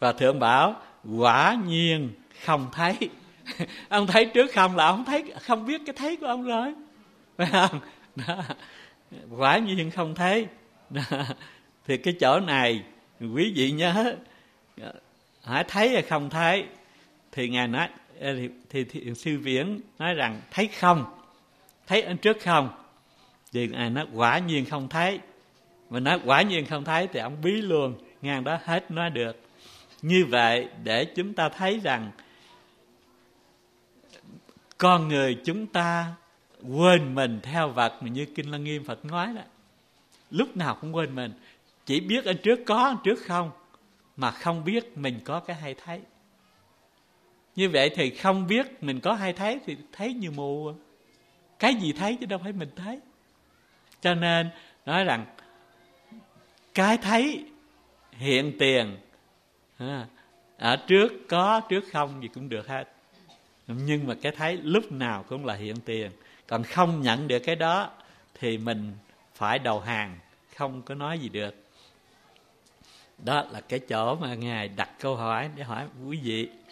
Và Thượng bảo quả nhiên không thấy. Ông thấy trước không là ông thấy, không biết cái thấy của ông rồi, phải không? Đó. Quả nhiên không thấy. Đó. Thì cái chỗ này quý vị nhớ, hỏi thấy hay không thấy, thì Ngài nói thì Sư Viễn nói rằng thấy không, thấy ở trước không, thì Ngài nói quả nhiên không thấy. Mà nói quả nhiên không thấy thì ông bí luôn, ngang đó hết nói được. Như vậy để chúng ta thấy rằng con người chúng ta quên mình theo vật, mà như Kinh Lăng Nghiêm Phật nói đó, lúc nào cũng quên mình, chỉ biết ở trước có, ở trước không, mà không biết mình có cái hay thấy. Như vậy thì không biết mình có hay thấy thì thấy như mù. Cái gì thấy chứ đâu phải mình thấy. Cho nên nói rằng cái thấy hiện tiền, ở trước có, trước không gì cũng được hết. Nhưng mà cái thấy lúc nào cũng là hiện tiền. Còn không nhận được cái đó thì mình phải đầu hàng, không có nói gì được. Đó là cái chỗ mà Ngài đặt câu hỏi để hỏi quý vị.